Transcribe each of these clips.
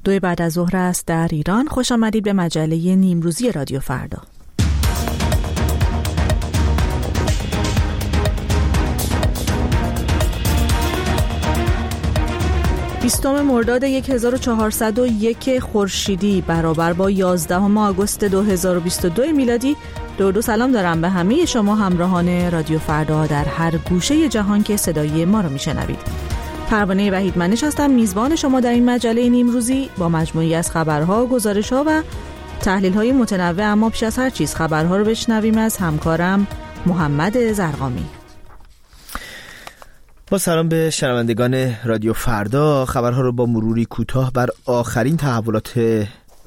2 بعد از ظهر است در ایران. خوش آمدید به مجله نیمروزی رادیو فردا. 20 مرداد 1401 خورشیدی برابر با 11 آگوست 2022 میلادی. درود و سلام دارم به همه شما همراهان رادیو فردا در هر گوشه جهان که صدای ما رو میشنوید. پروانه وحید منش هستم، میزبان شما در این مجله نیمروزی با مجموعی از خبرها، گزارش‌ها و تحلیل‌های متنوع. اما پیش از هر چیز خبرها رو بشنویم از همکارم محمد زرقامی. با سلام به شنوندگان رادیو فردا، خبرها رو با مروری کوتاه بر آخرین تحولات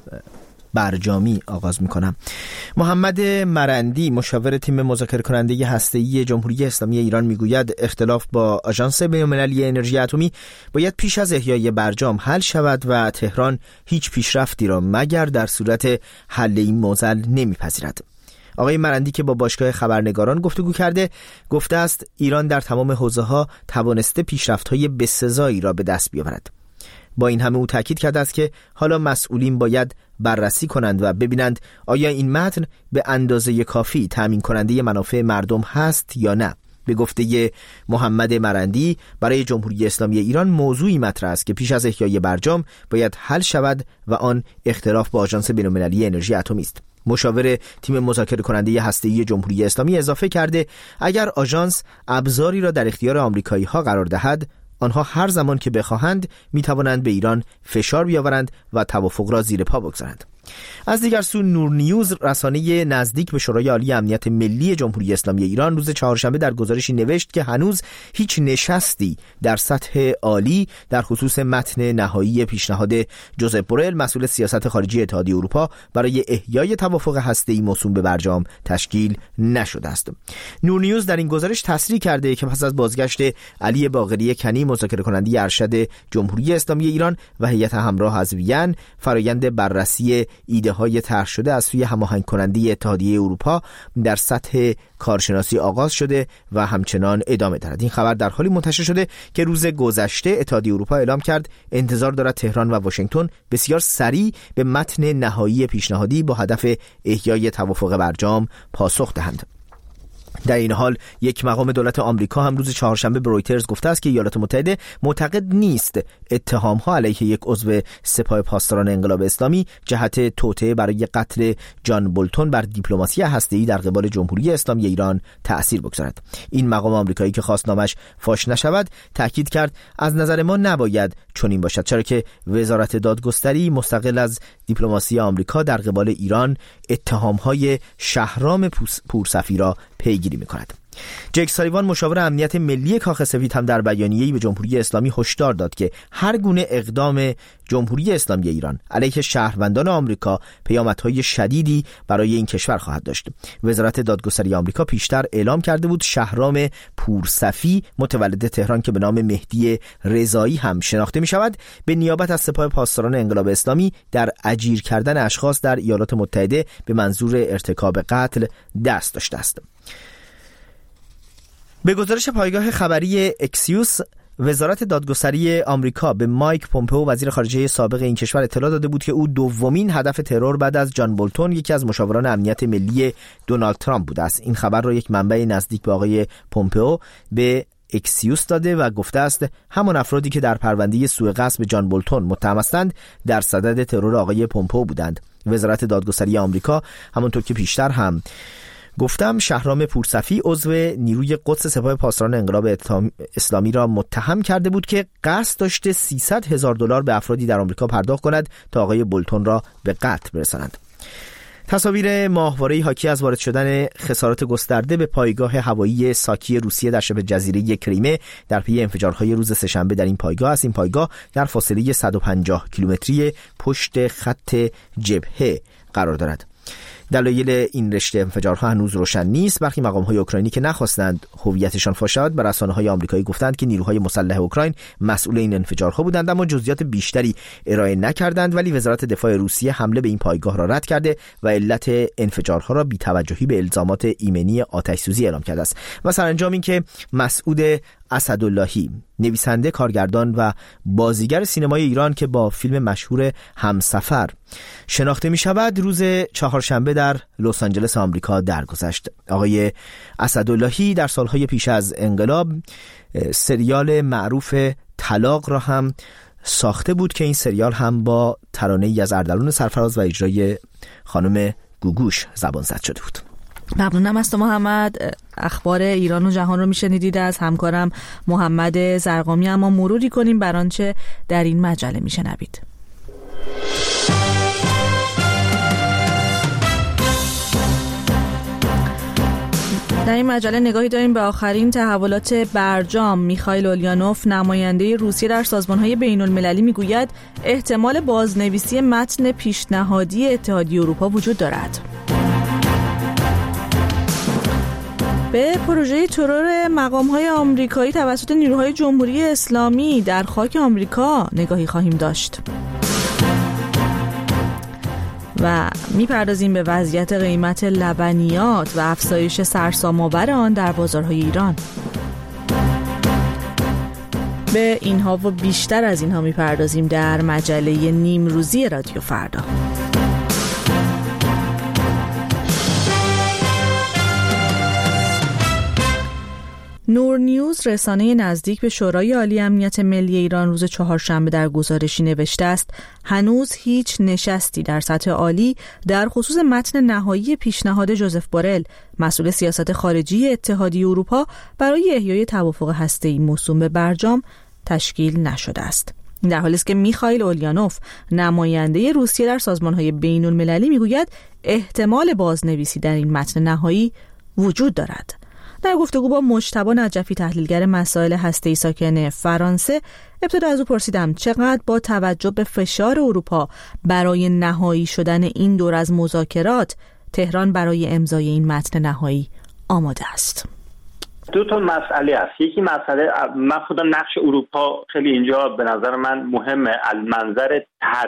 برجامی آغاز میکنم. محمد مرندی مشاور تیم مذاکره کننده هسته‌ای جمهوری اسلامی ایران میگوید اختلاف با آژانس بین‌المللی انرژی اتمی باید پیش از احیای برجام حل شود و تهران هیچ پیشرفتی را مگر در صورت حل این معضل نمیپذیرد. آقای مرندی که با باشگاه خبرنگاران گفتگو کرده گفته است ایران در تمام حوزه‌ها توانسته پیشرفت‌های بسزایی را به دست بیاورد. با این همه او تاکید کرده است که حالا مسئولین باید بررسی کنند و ببینند آیا این متن به اندازه کافی تامین کننده منافع مردم هست یا نه. به گفته محمد مرندی برای جمهوری اسلامی ایران موضوعی مطرح است که پیش از احیای برجام باید حل شود و آن اختلاف با آژانس بین‌المللی انرژی اتمی است. مشاور تیم مذاکره کننده هسته‌ای جمهوری اسلامی اضافه کرده اگر آژانس ابزاری را در اختیار آمریکایی‌ها قرار دهد، آنها هر زمان که بخواهند میتوانند به ایران فشار بیاورند و توافق را زیر پا بگذارند. از دیگر سو نور نیوز رسانه نزدیک به شورای عالی امنیت ملی جمهوری اسلامی ایران روز چهارشنبه در گزارشی نوشت که هنوز هیچ نشستی در سطح عالی در خصوص متن نهایی پیشنهاد جوزپ بورل مسئول سیاست خارجی اتحادیه اروپا برای احیای توافق هسته‌ای موسوم به برجام تشکیل نشده است. نور نیوز در این گزارش تصریح کرده که پس از بازگشت علی باقری کنی مذاکره کننده ارشد جمهوری اسلامی ایران و هیئت همراه از وین، فرآیند بررسی ایده های طرح شده از سوی هماهنگ کننده اتحادیه اروپا در سطح کارشناسی آغاز شده و همچنان ادامه دارد. این خبر در حالی منتشر شده که روز گذشته اتحادیه اروپا اعلام کرد انتظار دارد تهران و واشنگتن بسیار سریع به متن نهایی پیشنهادی با هدف احیای توافق برجام پاسخ دهند. در این حال یک مقام دولت آمریکا هم روز چهارشنبه به رویترز گفته است که ایالات متحده معتقد نیست اتهام‌ها علیه یک عضو سپاه پاسداران انقلاب اسلامی جهت توطئه برای قتل جان بولتون بر دیپلماسی هسته‌ای در قبال جمهوری اسلامی ایران تأثیر بگذارد. این مقام آمریکایی که خواست نامش فاش نشود تاکید کرد از نظر ما نباید چنین باشد، چرا که وزارت دادگستری مستقل از دیپلماسی آمریکا در قبال ایران اتهام‌های شهرام پورصفی را پیگیری می‌کند. جک سالیوان مشاور امنیت ملی کاخ سفید هم در بیانیه‌ای به جمهوری اسلامی هشدار داد که هر گونه اقدام جمهوری اسلامی ایران علیه شهروندان آمریکا پیامدهای شدیدی برای این کشور خواهد داشت. وزارت دادگستری آمریکا پیشتر اعلام کرده بود شهرام پورصفی متولد تهران که به نام مهدی رضایی هم شناخته می‌شود به نیابت از سپاه پاسداران انقلاب اسلامی در اجیر کردن اشخاص در ایالات متحده به منظور ارتکاب قتل دست داشته است. به گزارش پایگاه خبری اکسیوس، وزارت دادگستری آمریکا به مایک پومپئو وزیر خارجه سابق این کشور اطلاع داده بود که او دومین هدف ترور بعد از جان بولتون یکی از مشاوران امنیت ملی دونالد ترامپ بوده است. این خبر را یک منبع نزدیک به آقای پومپئو به اکسیوس داده و گفته است همان افرادی که در پرونده سوء قصد جان بولتون متهم هستند در صدد ترور آقای پومپئو بودند. وزارت دادگستری آمریکا همونطور که پیشتر هم گفتم شهرام پورصفی عضو نیروی قدس سپاه پاسداران انقلاب اسلامی را متهم کرده بود که قصد داشته $300,000 به افرادی در آمریکا پرداخت کند تا آقای بولتون را به قتل برسانند. تصاویر ماهواره‌ای حاکی از وارد شدن خسارات گسترده به پایگاه هوایی ساکی روسیه در شبه جزیره کریمه در پی انفجارهای روز سه‌شنبه در این پایگاه است. این پایگاه در فاصله 150 کیلومتری پشت خط جبهه قرار دارد. دلایل این رشته انفجارها هنوز روشن نیست. برخی مقام‌های اوکراینی که نخواستند هویتشان فاش شود به رسانه‌های آمریکایی گفتند که نیروهای مسلح اوکراین مسئول این انفجارها بودند، اما جزئیات بیشتری ارائه نکردند. ولی وزارت دفاع روسیه حمله به این پایگاه را رد کرده و علت انفجارها را بی‌توجهی به الزامات ایمنی آتش‌سوزی اعلام کرده است. و سرانجام این که مسعود اسداللهی، نویسنده، کارگردان و بازیگر سینمای ایران که با فیلم مشهور همسفر شناخته می شود، روز چهارشنبه در لس آنجلس آمریکا درگذشت. آقای اسداللهی در سالهای پیش از انقلاب سریال معروف طلاق را هم ساخته بود که این سریال هم با ترانه‌ای از اردلان سرفراز و اجرای خانم گوگوش زبان زد شده بود. ممنونم از تو محمد. اخبار ایران و جهان رو میشنیدید از همکارم محمد زرقامی، اما مروری کنیم بر آنچه در این مجله میشنوید. در این مجله نگاهی داریم به آخرین تحولات برجام. میخائیل اولیانوف، نماینده روسیه در سازمان‌های بین‌المللی، میگوید احتمال بازنویسی متن پیشنهادی اتحادیه اروپا وجود دارد. به پروژه ترور مقام‌های آمریکایی توسط نیروهای جمهوری اسلامی در خاک آمریکا نگاهی خواهیم داشت و میپردازیم به وضعیت قیمت لبنیات و افزایش سرسام‌آور آن در بازارهای ایران. به اینها و بیشتر از اینها میپردازیم در مجله نیمروزی رادیو فردا. نور نیوز، رسانه نزدیک به شورای عالی امنیت ملی ایران، روز چهارشنبه در گزارشی نوشته است هنوز هیچ نشستی در سطح عالی در خصوص متن نهایی پیشنهاد جوزف بورل، مسئول سیاست خارجی اتحادیه اروپا، برای احیای توافق هسته‌ای موسوم به برجام تشکیل نشده است. این در حالی است که میخائیل اولیانوف، نماینده روسیه در سازمان‌های بین‌المللی، میگوید احتمال بازنویسی در این متن نهایی وجود دارد. در گفتگو با مجتبی نجفی، تحلیلگر مسائل هسته‌ای ساکن فرانسه، ابتدا از او پرسیدم چقدر با توجه به فشار اروپا برای نهایی شدن این دور از مذاکرات، تهران برای امضای این متن نهایی آماده است. دو تا مسئله است. یکی مسئله، من خودم نقش اروپا خیلی اینجا به نظر من مهمه، المنظر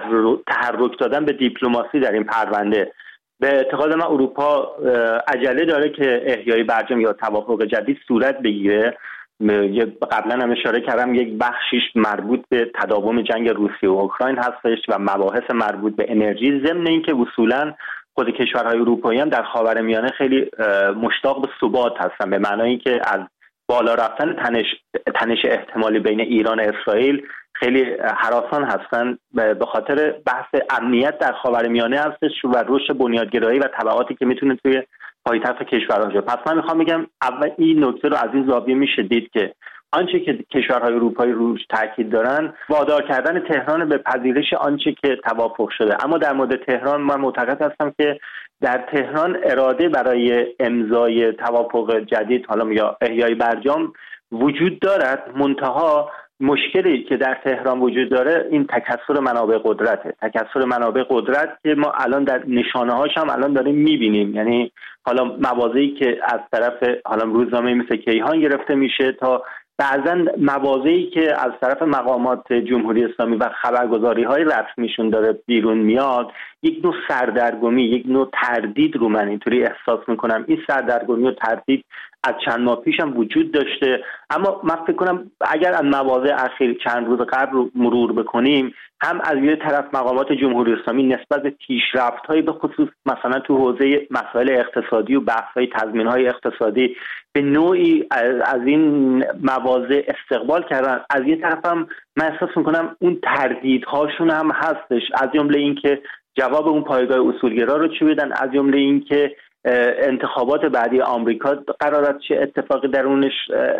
تحرک دادن به دیپلماسی در این پرونده. به اعتقاد من اروپا عجله داره که احیای برجام یا توافق جدید صورت بگیره. قبلا هم اشاره کردم یک بخشیش مربوط به تداوم جنگ روسیه و اوکراین هستش و مباحث مربوط به انرژی، ضمن اینکه اصولا خود کشورهای اروپایی هم در خاورمیانه خیلی مشتاق به ثبات هستن، به معنای که از بالا رفتن تنش احتمالی بین ایران و اسرائیل خیلی هراسان هستن به خاطر بحث امنیت در خاورمیانه هستش و رشد بنیادگرایی و تبعاتی که میتونه توی پایتخت کشورها شه. پس من میخوام بگم اول این نکته رو از این زاویه میشه دید که آنچه که کشورهای اروپایی روش تاکید دارن وادار کردن تهران به پذیرش آنچه که توافق شده. اما در مورد تهران من معتقد هستم که در تهران اراده برای امضای توافق جدید، حالا یا احیای برجام، وجود دارد. منتها مشکلی که در تهران وجود داره این تکثر منابع قدرته. تکثر منابع قدرت که ما الان در نشانه هاش هم الان داریم میبینیم، یعنی حالا مواضعی که از طرف حالا روزنامه مثل کیهان گرفته میشه تا بعضا مواضعی که از طرف مقامات جمهوری اسلامی و خبرگزاری های رسمیشون داره بیرون میاد، یک نوع سردرگمی، یک نوع تردید رو من اینطوری احساس میکنم. این سردرگمی و تردید از چند ماه پیش هم وجود داشته، اما من فکر کنم اگر از مواضع اخیر چند روز قبل رو مرور بکنیم، هم از یه طرف مقامات جمهوری اسلامی نسبت به پیشرفت‌های به خصوص مثلا تو حوزه مسائل اقتصادی و بحث‌های تضمین‌های اقتصادی به نوعی از این مواضع استقبال کردن، از یه طرف هم من احساس میکنم اون تردیدهاشون هم هستش، از جمله این که جواب اون پایگاه اصولگرا رو چی بدن، از جمله این که انتخابات بعدی آمریکا قرار است چه اتفاقی درونش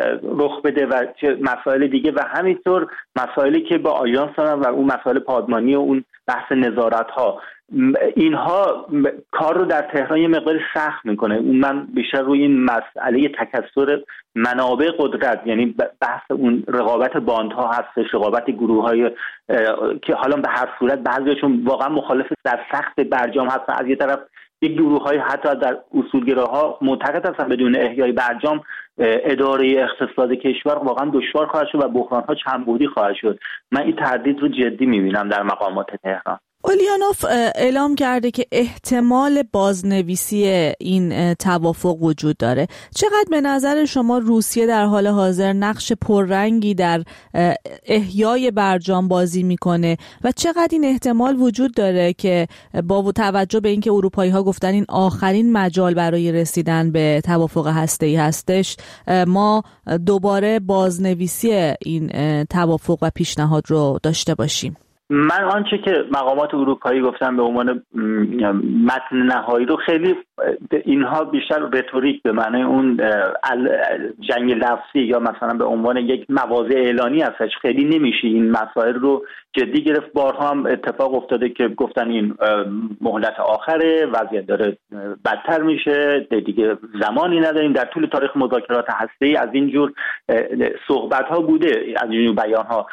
رخ بده و چه مسائل دیگه و همینطور مسائلی که با آژانس دارن و اون مسائل پادمانی و اون بحث نظارت ها، اینها کار رو در تهران یه مقدار سخت میکنه. اون من بیشتر روی این مسئله تکثر منابع قدرت، یعنی بحث اون رقابت باندها هستش، رقابت گروه‌های که حالا به هر صورت بعضیشون واقعا مخالف در سخت برجام هستن، از یه طرف یک گروه‌های حتی در اصولگراها معتقد هستن بدون احیای برجام اداره اقتصاد کشور واقعا دشوار خواهد شد و بحران‌ها چندبعدی خواهد شد. من این تردید رو جدی می‌بینم در مقامات تهران. اولیانوف اعلام کرده که احتمال بازنویسی این توافق وجود داره. چقدر به نظر شما روسیه در حال حاضر نقش پررنگی در احیای برجام بازی میکنه و چقدر این احتمال وجود داره که با توجه به اینکه اروپایی‌ها گفتن این آخرین مجال برای رسیدن به توافق هسته‌ای هستش، ما دوباره بازنویسی این توافق و پیشنهاد رو داشته باشیم؟ من آنچه که مقامات اروپایی گفتن به عنوان متن نهایی رو خیلی اینها بیشتر رتوریک به معنی اون جنگ لفظی یا مثلا به عنوان یک مواضع اعلانی هستش، خیلی نمیشه این مسائل رو جدی گرفت. بارها هم اتفاق افتاده که گفتن این مهلت آخره، وضعیت داره بدتر میشه، دیگه زمانی نداریم. در طول تاریخ مذاکرات هسته‌ای از اینجور صحبت ها بوده، از اینجور بیان ها.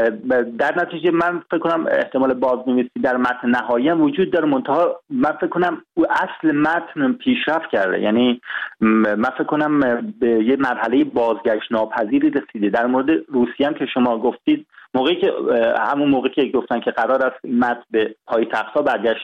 در نتیجه من فکر کنم احتمال بازنویسی در متن نهایی هم وجود داره، منتها من فکر کنم اصل متن پیشرفت کرده. یعنی من فکر کنم به یه مرحله بازگشت ناپذیری رسیده. در مورد روسیه هم که شما گفتید، همون موقعی که گفتن که قرار است این متن به پایتخت‌ها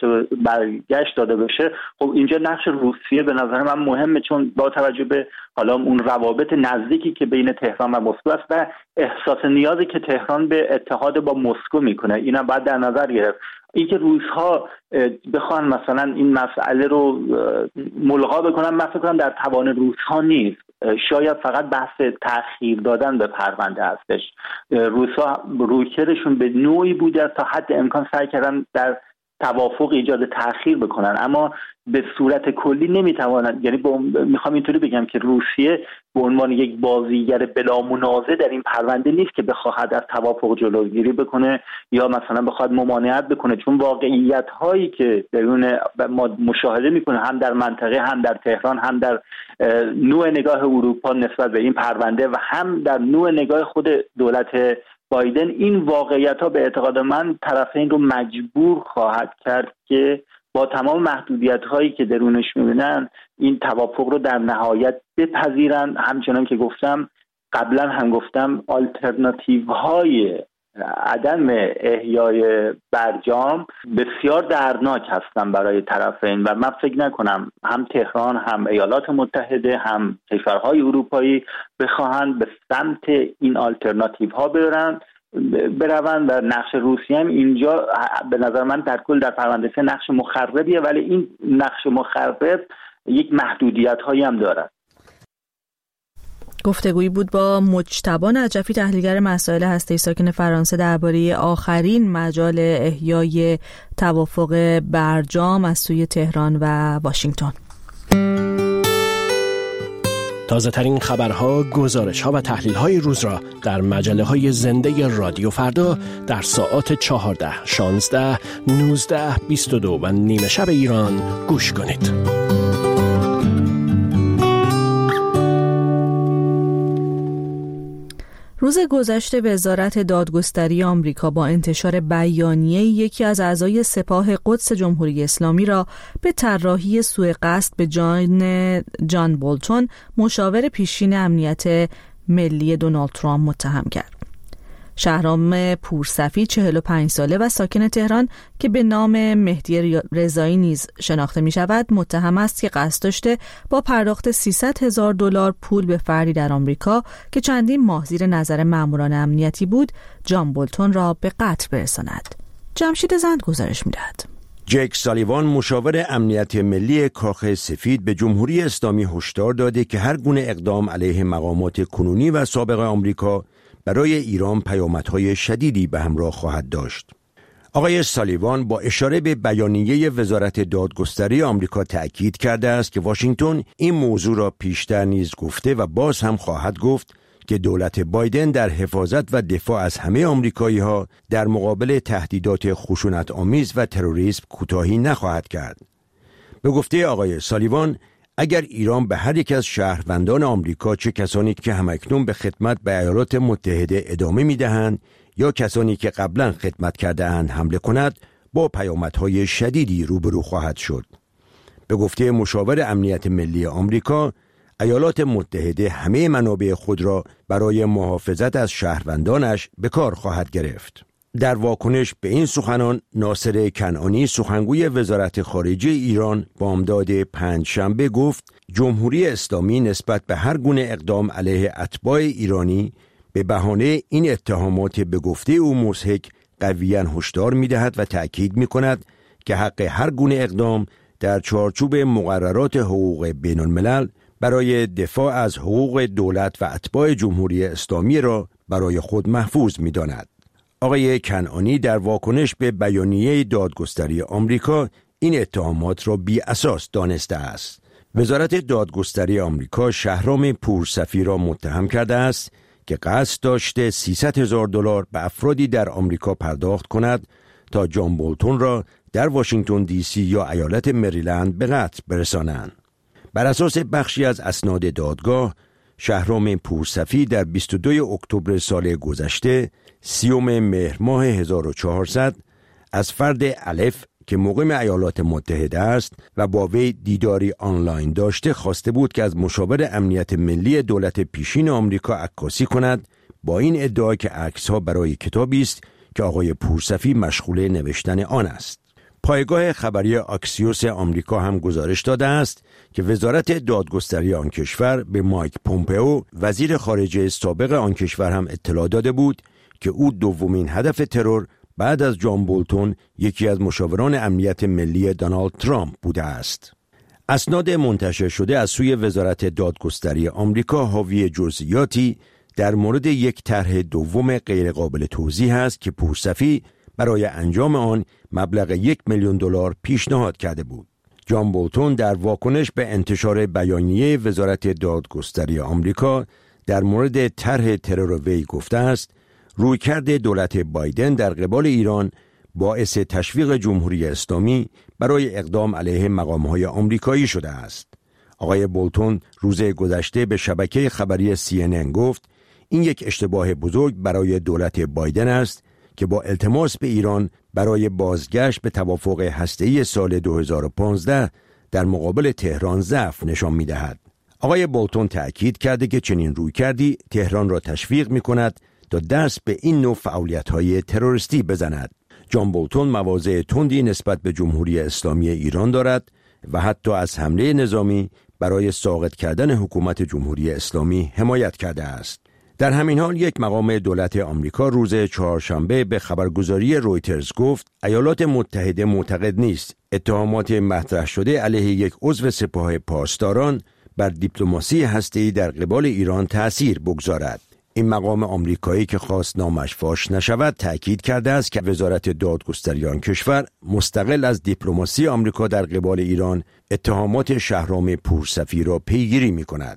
برگشت داده بشه، خب اینجا نقش روسیه به نظر من مهمه، چون با توجه به حالا اون روابط نزدیکی که بین تهران و مسکو است و احساس نیازی که تهران به اتحاد با مسکو میکنه، اینا باید در نظر گرفت. اینکه روس‌ها بخوان مثلا این مسئله رو ملغا بکنن، من فکر کنم در توان روس‌ها نیست. شاید فقط بحث تأخیر دادن به پرونده هستش. روس‌ها روکرشون به نوعی بوده تا حد امکان سعی کردن در توافق ایجاد تأخیر بکنن، اما به صورت کلی نمیتوانند. یعنی میخوام اینطوری بگم که روسیه به عنوان یک بازیگر بلا منازع در این پرونده نیست که بخواهد از توافق جلوگیری بکنه یا مثلا بخواد ممانعت بکنه، چون واقعیت هایی که درون ما مشاهده میکنه هم در منطقه، هم در تهران، هم در نوع نگاه اروپا نسبت به این پرونده و هم در نوع نگاه خود دولت بایدن، این واقعیت ها به اعتقاد من طرفین رو مجبور خواهد کرد که با تمام محدودیت هایی که درونش میبینن این توافق رو در نهایت بپذیرن. همچنان که قبلا هم گفتم آلترناتیو های عدم احیای برجام بسیار دردناک هستن برای طرفین و من فکر نکنم هم تهران، هم ایالات متحده، هم کشورهای اروپایی بخواهند به سمت این آلترناتیو ها بروند و نقش روسیه هم اینجا به نظر من در کل در پرونده نقش مخربیه، ولی این نقش مخرب یک محدودیت هایی هم دارد. گفتگویی بود با مجتبی نجفی، تحلیلگر مسائل هسته‌ای ساکن فرانسه، درباره آخرین مجال احیای توافق برجام از سوی تهران و واشنگتن. تازه ترین خبرها، گزارش‌ها و تحلیل‌های روز را در مجله‌های زنده رادیو فردا در ساعات 14، 16، 19، 22 و نیمه شب ایران گوش کنید. روز گذشته وزارت دادگستری آمریکا با انتشار بیانیه یکی از اعضای سپاه قدس جمهوری اسلامی را به طراحی سوء قصد به جان بولتون، مشاور پیشین امنیت ملی دونالد ترامپ، متهم کرد. شهرام پورسفید 45 ساله و ساکن تهران که به نام مهدی رضایی نیز شناخته می شود متهم است که قصد داشته با پرداخت $300,000 پول به فردی در آمریکا که چندین ماه زیر نظر ماموران امنیتی بود جان بولتون را به قتل برساند. جمشید زند گزارش می دهد. جک سالیوان، مشاور امنیت ملی کاخ سفید، به جمهوری اسلامی هشدار داده که هر گونه اقدام علیه مقامات کنونی و سابق آمریکا برای ایران پیامدهای شدیدی به همراه خواهد داشت. آقای سالیوان با اشاره به بیانیه وزارت دادگستری آمریکا تأکید کرده است که واشنگتن این موضوع را پیشتر نیز گفته و باز هم خواهد گفت که دولت بایدن در حفاظت و دفاع از همه آمریکایی‌ها در مقابل تهدیدات خشونت‌آمیز و تروریسم کوتاهی نخواهد کرد. به گفته آقای سالیوان، اگر ایران به هر یک از شهروندان آمریکا، چه کسانی که همکنون به خدمت به ایالات متحده ادامه می‌دهند یا کسانی که قبلا خدمت کرده‌اند حمله کند، با پیامدهای شدیدی روبرو خواهد شد. به گفته مشاور امنیت ملی آمریکا، ایالات متحده همه منابع خود را برای محافظت از شهروندانش به کار خواهد گرفت. در واکنش به این سخنان ناصر کنعانی سخنگوی وزارت خارجه ایران بامداد پنجشنبه گفت جمهوری اسلامی نسبت به هر گونه اقدام علیه اتباع ایرانی به بهانه این اتهامات به گفته او مضحک قویاً هشدار می‌دهد و تأکید می‌کند که حق هر گونه اقدام در چارچوب مقررات حقوق بین الملل برای دفاع از حقوق دولت و اتباع جمهوری اسلامی را برای خود محفوظ می‌داند. آقای کنعانی در واکنش به بیانیه دادگستری آمریکا این اتهامات را بی اساس دانسته است. وزارت دادگستری آمریکا شهرام پورصفی را متهم کرده است که قصد داشته $300,000 به افرادی در آمریکا پرداخت کند تا جان بولتون را در واشنگتن دی سی یا ایالت مریلند به قتل برسانند. بر اساس بخشی از اسناد دادگاه، شهرام پورصفی در 22 اکتبر سال گذشته 30 مهر ماه 1400 از فرد الف که مقیم ایالات متحده است و با وی دیداری آنلاین داشته خواسته بود که از مشاور امنیت ملی دولت پیشین آمریکا عکاسی کند، با این ادعا که عکس‌ها برای کتابی است که آقای پورصفی مشغول نوشتن آن است. پایگاه خبری آکسیوس آمریکا هم گزارش داده است که وزارت دادگستری آن کشور به مایک پومپئو وزیر خارجه سابق آن کشور هم اطلاع داده بود که او دومین هدف ترور بعد از جان بولتون یکی از مشاوران امنیت ملی دونالد ترامپ بوده است. اسناد منتشر شده از سوی وزارت دادگستری آمریکا حاوی جزئیاتی در مورد یک طرح دوم غیرقابل توضیح است که پورصفی برای انجام آن مبلغ $1,000,000 پیشنهاد کرده بود. جان بولتون در واکنش به انتشار بیانیه وزارت دادگستری آمریکا در مورد طرح ترور وی گفته است رویکرد دولت بایدن در قبال ایران باعث تشویق جمهوری اسلامی برای اقدام علیه مقام‌های آمریکایی شده است. آقای بولتون روز گذشته به شبکه خبری CNN گفت این یک اشتباه بزرگ برای دولت بایدن است که با التماس به ایران برای بازگشت به توافق هسته‌ای سال 2015 در مقابل تهران ضعف نشان می‌دهد. آقای بولتون تأکید کرده که چنین رویکردی تهران را تشویق می‌کند تا دست به این نوع فعالیت‌های تروریستی بزند. جان بولتون مواضع تندی نسبت به جمهوری اسلامی ایران دارد و حتی از حمله نظامی برای ساقط کردن حکومت جمهوری اسلامی حمایت کرده است. در همین حال یک مقام دولت آمریکا روز چهارشنبه به خبرگزاری رویترز گفت ایالات متحده معتقد نیست اتهامات مطرح شده علیه یک عضو سپاه پاسداران بر دیپلماسی هسته‌ای در قبال ایران تأثیر بگذارد. این مقام آمریکایی که خواست نامش فاش نشود تأکید کرده است که وزارت دادگستری آن کشور مستقل از دیپلماسی آمریکا در قبال ایران اتهامات شهرام پورصفی را پیگیری می‌کند.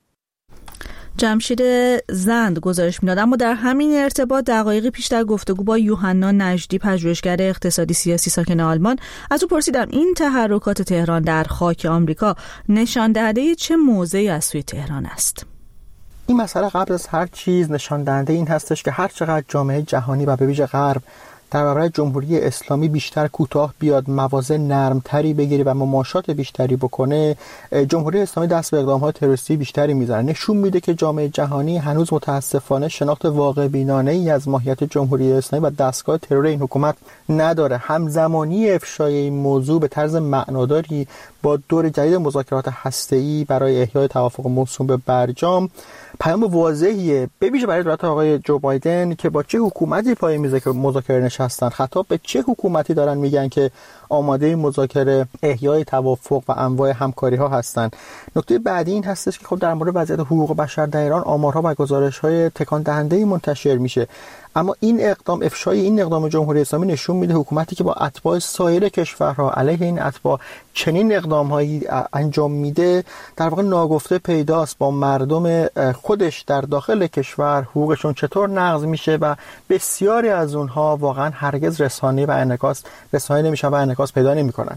جمشید زند گزارش می‌داد. اما در همین ارتباط دقایقی پیش در گفتگو با یوحنا نجدی پژوهشگر اقتصادی سیاسی ساکن آلمان از او پرسیدم این تحرکات تهران در خاک آمریکا نشان دهنده چه موضعی از سوی تهران است؟ این مسئله قبل از هر چیز نشان دهنده این هستش که هر چقدر جامعه جهانی و به ویژه غرب در برابر جمهوری اسلامی بیشتر کوتاه بیاد، مواضع نرمتری بگیره و مماشات بیشتری بکنه، جمهوری اسلامی دست به اقدام‌های تروریستی بیشتری میزنه. نشون میده که جامعه جهانی هنوز متاسفانه شناخت واقع بینانه‌ای از ماهیت جمهوری اسلامی و دستگاه ترور این حکومت نداره. همزمانی افشای این موضوع به طرز معناداری با دور جدید مذاکرات هسته‌ای برای احیای توافق موسوم به برجام پیام واضحیه، به ویژه برای دولت آقای جو بایدن که با چه حکومتی پای میز مذاکره نشستن، خطاب به چه حکومتی دارن میگن که آماده مذاکره احیای توافق و انواع همکاری ها هستن. نکته بعدی این هستش که خب در مورد وضعیت حقوق بشر در ایران آمارها و گزارش‌های تکان دهنده‌ای منتشر میشه، اما این اقدام، افشای این اقدام جمهوری اسلامی نشون میده حکومتی که با اتباع سایر کشورها علیه این اتباع چنین اقدام‌هایی انجام میده در واقع ناگفته پیداست با مردم خودش در داخل کشور حقوقشون چطور نقض میشه و بسیاری از اونها واقعا هرگز رسانه‌ای و انعکاس نمیشن و انعکاس پیدا نمیکنن.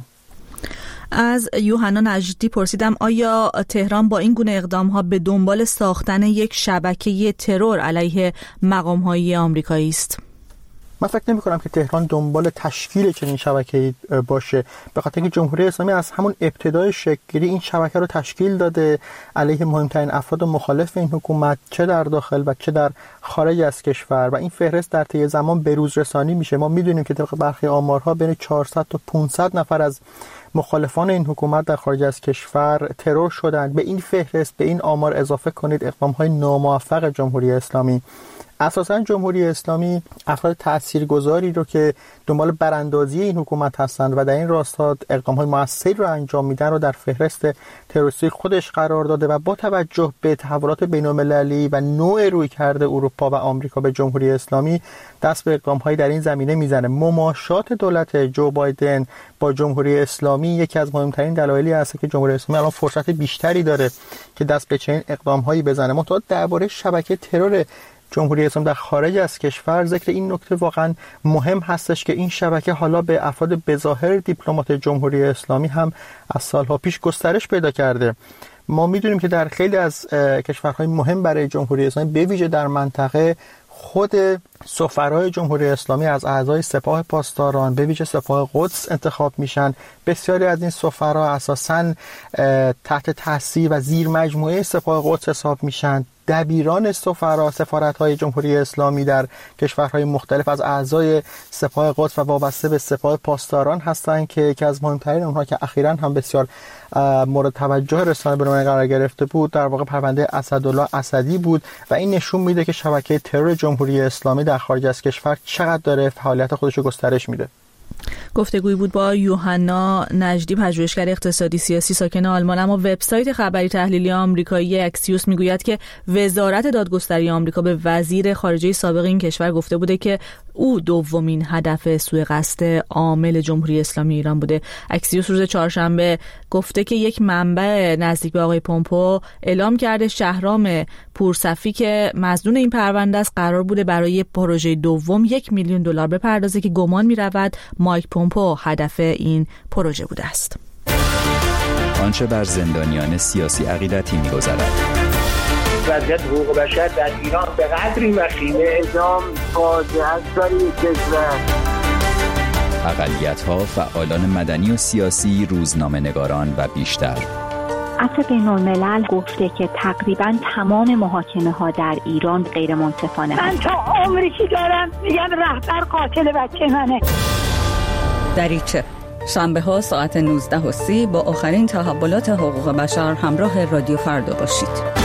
از یوحنا نجدی پرسیدم آیا تهران با این گونه اقدام‌ها به دنبال ساختن یک شبکه ترور علیه مقام‌های آمریکایی است؟ من فکر نمی‌کنم که تهران دنبال تشکیل چنین شبکه‌ای باشه، به خاطر اینکه جمهوری اسلامی از همون ابتدای شکل‌گیری این شبکه رو تشکیل داده علیه مهمترین افراد مخالف این حکومت، چه در داخل و چه در خارج از کشور، و این فهرست در طی زمان بروز رسانی میشه. ما میدونیم که طبق برخی آمارها بین 400 تا 500 نفر از مخالفان این حکومت در خارج از کشور ترور شدند. به این فهرست، به این آمار اضافه کنید اقدام‌های ناموفق جمهوری اسلامی. اساساً جمهوری اسلامی افراد تاثیرگذاری رو که دنبال براندازی این حکومت هستند و در این راستا اقدام‌های موثری رو انجام میدن رو در فهرست تروریستی خودش قرار داده و با توجه به تحولات بین‌المللی و نوع رویکرد اروپا و آمریکا به جمهوری اسلامی دست به اقدام‌هایی در این زمینه میزنه. مماشات دولت جو بایدن با جمهوری اسلامی یکی از مهمترین دلایلی است که جمهوری اسلامی الان فرصت بیشتری داره که دست به چنین اقدام‌هایی بزنه. منتها درباره شبکه ترور جمهوری اسلامی در خارج از کشور ذکر این نکته واقعا مهم هستش که این شبکه حالا به افراد بظاهر دیپلمات جمهوری اسلامی هم از سالها پیش گسترش پیدا کرده. ما میدونیم که در خیلی از کشورهای مهم برای جمهوری اسلامی به ویژه در منطقه خود سفرای جمهوری اسلامی از اعضای سپاه پاسداران به ویژه سپاه قدس انتخاب میشن. بسیاری از این سفرا اساساً تحت تاثیر و زیر مجموعه سپاه قدس حساب میشن. دبیران سفارت‌های جمهوری اسلامی در کشورهای مختلف از اعضای سپاه قدس و وابسته به سپاه پاسداران هستند که یکی از مهمترین اونها که اخیراً هم بسیار مورد توجه رسانه بین‌المللی قرار گرفته بود در واقع پرونده اسدالله اسدی بود و این نشون میده که شبکه ترور جمهوری اسلامی در خارج از کشور چقدر داره فعالیت خودش رو گسترش میده. گفتگویی بود با یوحنا نجدی، پژوهشگر اقتصادی سیاسی ساکن آلمان. اما وبسایت خبری تحلیلی آمریکایی اکسیوس میگوید که وزارت دادگستری آمریکا به وزیر خارجه سابق این کشور گفته بوده که او دومین هدف سوء قصد عامل جمهوری اسلامی ایران بوده. اکسیوس روز چهارشنبه گفته که یک منبع نزدیک به آقای پومپو اعلام کرده شهرام پورصفی که مظنون این پرونده است قرار بوده برای پروژه دوم $1,000,000 بپردازه که گمان می‌رود مایک پومپو هدف این پروژه بوده است. آنچه بر زندانیان سیاسی عقیدتی می‌گذرد. وضعیت حقوق بشر در ایران به قدری وخیمه، اعدام فاجعه است در این کشور. اقلیت‌ها، فعالان مدنی و سیاسی، روزنامه‌نگاران و بیشتر. عفو بین‌الملل گفته که تقریباً تمام محاکمه‌ها در ایران غیر منصفانه. من تا عمری که دارم میگن رهبر قاتل بچه منه. دریچه شنبه ها ساعت 19:30 با آخرین تحولات حقوق بشر همراه رادیو فردا باشید.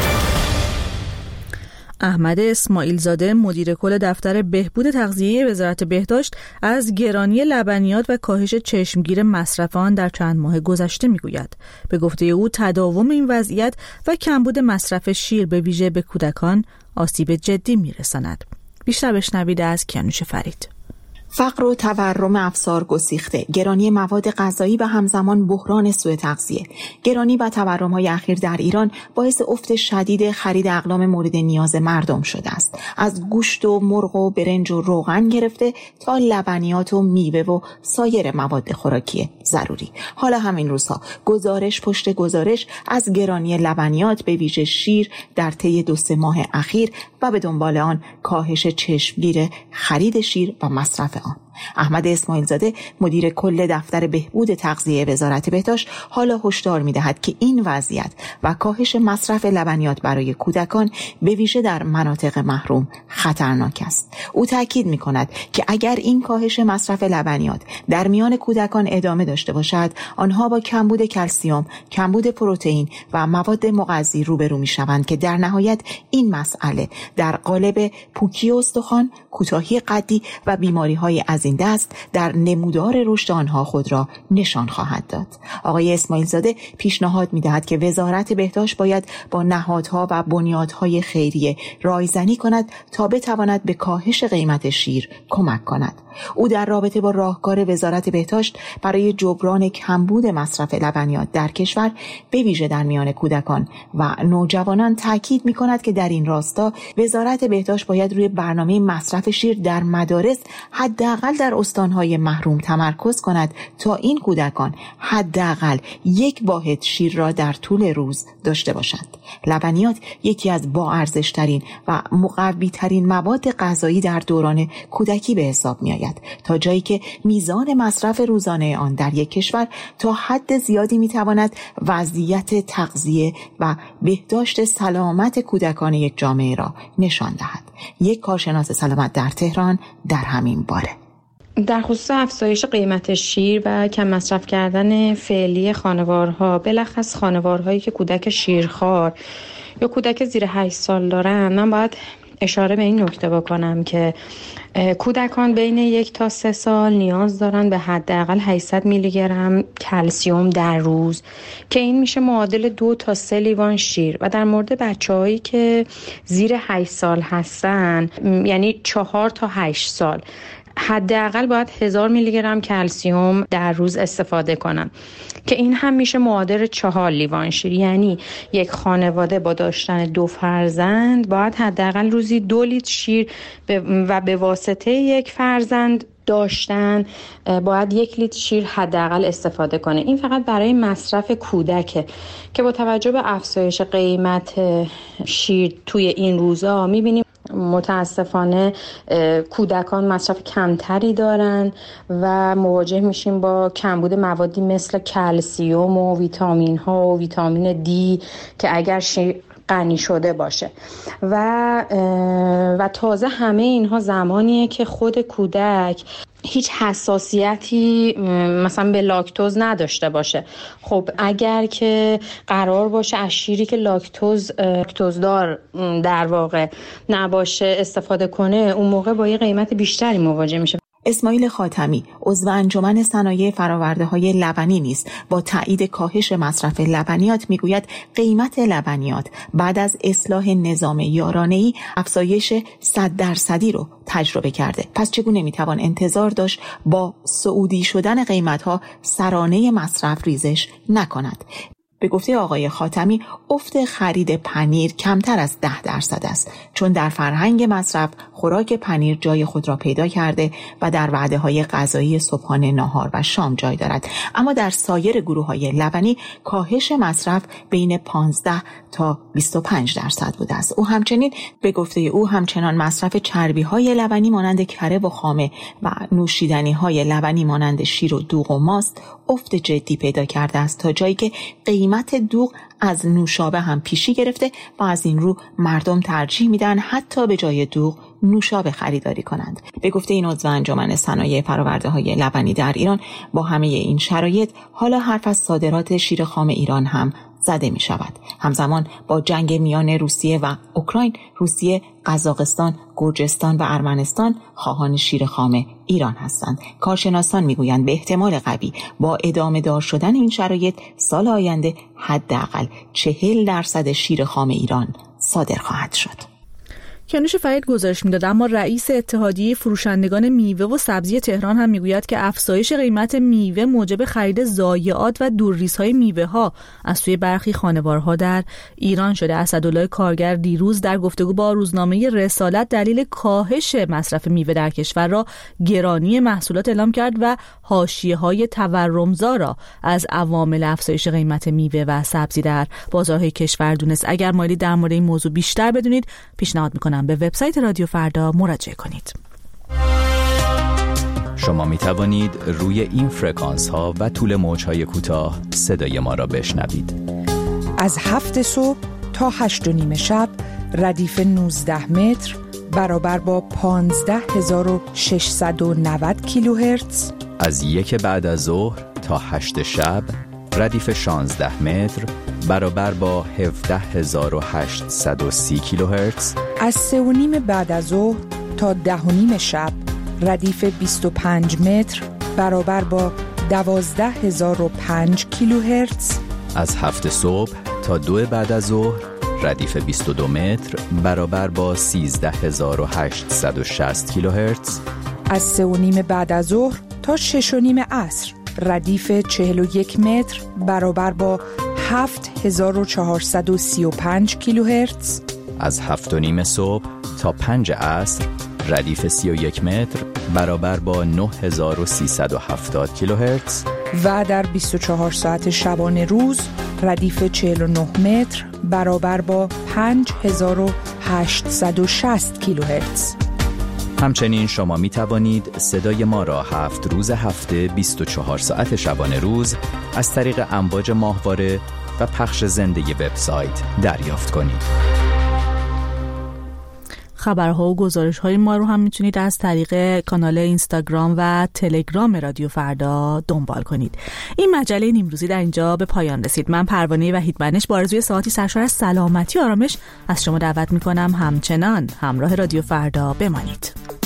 احمد اسماعیل زاده مدیر کل دفتر بهبود تغذیه وزارت بهداشت از گرانی لبنیات و کاهش چشمگیر مصرف آن در چند ماه گذشته میگوید. به گفته او تداوم این وضعیت و کمبود مصرف شیر به ویژه به کودکان آسیب جدی میرساند. بیشتر بشنوید از کیانوش فرید. فقر و تورم افسار گسیخته، گرانی مواد غذایی و همزمان بحران سوء تغذیه. گرانی و تورم‌های اخیر در ایران باعث افت شدید خرید اقلام مورد نیاز مردم شده است. از گوشت و مرغ و برنج و روغن گرفته تا لبنیات و میوه و سایر مواد خوراکی ضروری. حالا همین روزها گزارش پشت گزارش از گرانی لبنیات به ویژه شیر در طی 2-3 ماه اخیر و به دنبال آن کاهش چشمگیر خرید شیر و مصرف آن. احمد اسماعیل زاده مدیر کل دفتر بهبود تغذیه وزارت بهداشت حالا هشدار می‌دهد که این وضعیت و کاهش مصرف لبنیات برای کودکان به ویژه در مناطق محروم خطرناک است. او تاکید می‌کند که اگر این کاهش مصرف لبنیات در میان کودکان ادامه داشته باشد، آنها با کمبود کلسیم، کمبود پروتئین و مواد مغذی روبرو می‌شوند که در نهایت این مسئله در قالب پوکی استخوان، کوتاهی قدی و بیماری‌های از این دست در نمودار رشد آنها خود را نشان خواهد داد. آقای اسماعیل زاده پیشنهاد می‌دهد که وزارت بهداشت باید با نهادها و بنیادهای خیریه رایزنی کند تا بتواند به کاهش قیمت شیر کمک کند. او در رابطه با راهکار وزارت بهداشت برای جبران کمبود مصرف لبنیات در کشور به ویژه در میان کودکان و نوجوانان تاکید می‌کند که در این راستا وزارت بهداشت باید روی برنامه مصرف شیر در مدارس حداقل در استانهای محروم تمرکز کند تا این کودکان حداقل 1 واحد شیر را در طول روز داشته باشند. لبنیات یکی از با ارزش‌ترین و مقوی‌ترین مواد غذایی در دوران کودکی به حساب می‌آید، تا جایی که میزان مصرف روزانه آن در یک کشور تا حد زیادی می‌تواند وضعیت تغذیه و بهداشت سلامت کودکان یک جامعه را نشان دهد. یک کارشناس سلامت در تهران در همین باره. در خصوص افزایش قیمت شیر و کم مصرف کردن فعلی خانوارها، بلخص خانوارهایی که کودک شیرخوار یا کودک زیر 8 سال دارن، من باید اشاره به این نکته بکنم که کودکان بین 1 تا 3 سال نیاز دارن به حداقل 800 میلی گرم کلسیم در روز که این میشه معادل 2 تا 3 لیوان شیر. و در مورد بچه‌هایی که زیر 8 سال هستن، یعنی 4 تا 8 سال، حداقل باید 1000 میلی گرم کلسیم در روز استفاده کنن که این هم میشه معادل 4 لیوان شیر. یعنی یک خانواده با داشتن 2 فرزند باید حداقل روزی 2 لیتر شیر و به واسطه 1 فرزند داشتن باید 1 لیتر شیر حداقل استفاده کنه. این فقط برای مصرف کودکه که با توجه به افزایش قیمت شیر توی این روزا میبینیم متاسفانه کودکان مصرف کمتری دارن و مواجه میشیم با کمبود موادی مثل کلسیم و ویتامین ها و ویتامین دی که اگر غنی شده باشه و تازه همه اینها زمانیه که خود کودک هیچ حساسیتی مثلا به لاکتوز نداشته باشه. خب اگر که قرار باشه از شیری که لاکتوزدار در واقع نباشه استفاده کنه، اون موقع با یه قیمت بیشتری مواجه میشه. اسماعیل خاتمی، عضو انجمن صنایع فرآورده‌های لبنی نیز با تایید کاهش مصرف لبنیات میگوید قیمت لبنیات بعد از اصلاح نظام یارانه‌ای افزایش 100% رو تجربه کرده. پس چگونه میتوان انتظار داشت با صعودی شدن قیمت‌ها سرانه مصرف ریزش نکند؟ به گفته آقای خاتمی، افت خرید پنیر کمتر از 10% است، چون در فرهنگ مصرف خوراک پنیر جای خود را پیدا کرده و در وعده‌های غذایی صبحانه، ناهار و شام جای دارد. اما در سایر گروه‌های لبنی کاهش مصرف بین 15 تا 25% بوده است. او همچنین به گفته او همچنان مصرف چربی‌های لبنی مانند کره و خامه و نوشیدنی‌های لبنی مانند شیر و دوغ و ماست افت جدی پیدا کرده است، تا جایی که قیمت دوغ از نوشابه هم پیشی گرفته و از این رو مردم ترجیح میدن حتی به جای دوغ نوشابه خریداری کنند. به گفته این عضو انجمن صنایع فرآورده‌های لبنی در ایران، با همه این شرایط حالا حرف از صادرات شیر خام ایران هم زده می شود. همزمان با جنگ میان روسیه و اوکراین، روسیه، قزاقستان، گرجستان و ارمنستان خواهان شیر خام ایران هستند. کارشناسان میگویند به احتمال قوی با ادامه دار شدن این شرایط سال آینده حداقل 40% شیر خام ایران صادر خواهد شد. کیانوش فرید گزارش میداد. اما رئیس اتحادیه فروشندگان میوه و سبزی تهران هم میگوید که افزایش قیمت میوه موجب خرید ضایعات و دورریزهای میوه ها از سوی برخی خانوارها در ایران شده. اسدالله کارگر دیروز در گفتگو با روزنامه رسالت دلیل کاهش مصرف میوه در کشور را گرانی محصولات اعلام کرد و حاشیه‌های تورمزا را از عوامل افزایش قیمت میوه و سبزی در بازارهای کشور دونست. اگر مایلید در مورد این موضوع بیشتر بدونید، پیشنهاد میکنم به وبسایت رادیو فردا مراجعه کنید. شما می توانید روی این فرکانس ها و طول موج های کوتاه صدای ما را بشنوید. از 7 صبح تا 8:30 شب ردیف 19 متر برابر با 15690 کیلوهرتز. از 1 بعد از ظهر تا 8 شب ردیف 16 متر برابر با 17830 کیلوهرتز. از 3:30 بعد از ظهر تا 10:30 شب ردیف 25 متر برابر با 12005 کیلوهرتز. از 7 صبح تا 2 بعد از ظهر ردیف 22 متر برابر با 13860 کیلوهرتز. از 3:30 بعد از ظهر تا 6:30 عصر ردیف 41 متر برابر با 7435 کیلوهرتز. از 7:30 صبح تا 5 عصر ردیف 31 متر برابر با 9370 کیلوهرتز و در 24 ساعت شبانه روز ردیف 49 متر برابر با 5860 کیلوهرتز. همچنین شما می توانید صدای ما را 7 روز هفته 24 ساعت شبانه روز از طریق امواج ماهواره و پخش زنده وبسایت دریافت کنید. خبرها و گزارش‌های ما رو هم میتونید از طریق کانال اینستاگرام و تلگرام رادیو فردا دنبال کنید. این مجله نیمروزی در اینجا به پایان رسید. من پروانه وحیدمنش با آرزوی ساعتی سرشار از سلامتی و آرامش از شما دعوت میکنم همچنان همراه رادیو فردا بمانید.